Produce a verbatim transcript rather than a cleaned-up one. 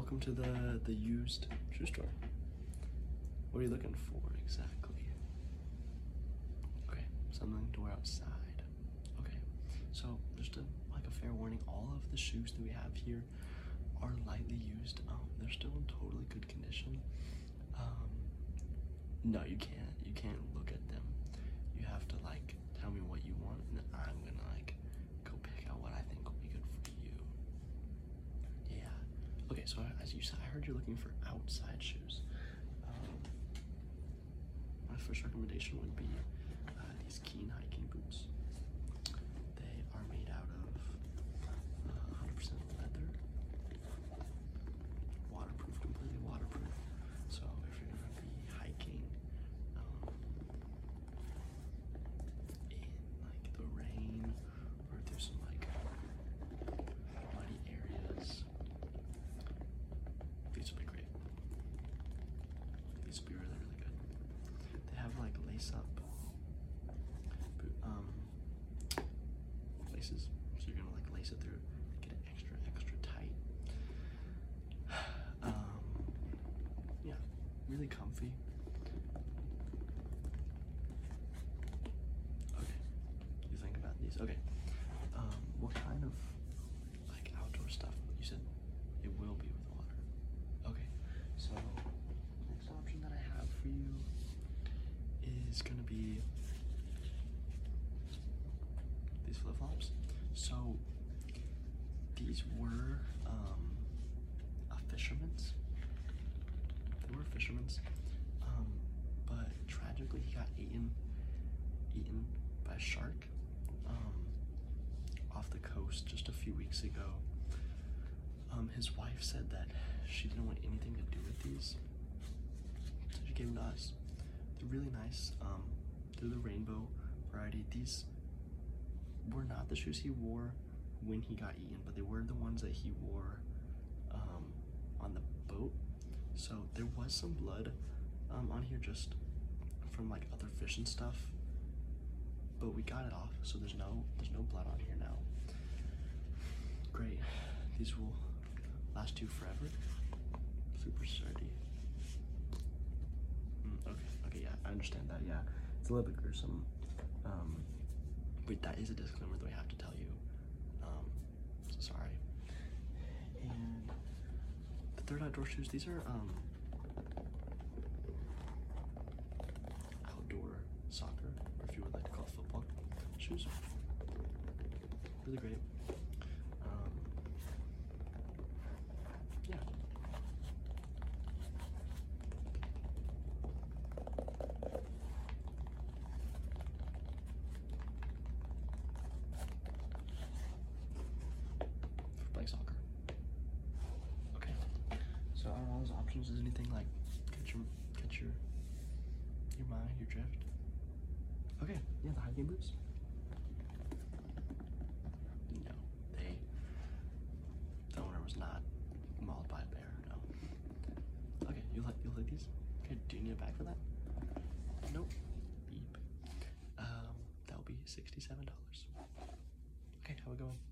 welcome to the the used shoe store. What are you looking for exactly? Okay, something to wear outside. Okay, so just a, like a fair warning, all of the shoes that we have here are lightly used. Um, they're still in totally good condition. Um, no, you can't. You can't look at them. You have to like tell me what you want, and I'm gonna like go pick out what I think will be good for you. Yeah. Okay, so as you said, I heard you're looking for outside shoes. Um, my first recommendation would be uh, these Keen hiking boots. They are made out of uh, one hundred percent leather, waterproof, completely waterproof. So if you're gonna be hiking um, in like the rain or through some like muddy areas, these would be great. These would be really, really good. They have like lace up boot, um, laces, so you're gonna like lace it through, get it extra, extra tight. Um, yeah, really comfy. Okay, you think about these. Okay, um, what kind of like outdoor stuff? You said it will be with water. Okay, so next option that I have for you is gonna be these flip-flops. So these were um, a fisherman's. They were a fisherman's, um, but tragically he got eaten, eaten by a shark um, off the coast just a few weeks ago. Um, his wife said that she didn't want anything to do with these, so she gave them to us. They're really nice. Um, they're the rainbow variety. These were not the shoes he wore when he got eaten, but they were the ones that he wore um, on the boat. So there was some blood um, on here just from like other fish and stuff, but we got it off, so there's no there's no blood on here now. Great, these will last you forever. Super sturdy. Mm, okay, okay, yeah, I understand that. Yeah, it's a little bit gruesome, um, but that is a disclaimer that we have to tell you. Um, so sorry. And the third outdoor shoes, these are um, outdoor soccer, or if you would like to call it football shoes. Really great. Um, yeah. For playing soccer. Okay. So out of all those options, is anything like catch your catch your your mind, your drift? Okay, yeah, the hiking boots. No, they the owner was not mauled by a bear, no. Okay, you like you like these? Okay, do you need a bag for that? Nope. Beep. Um, that'll be sixty-seven dollars. Okay, how we going?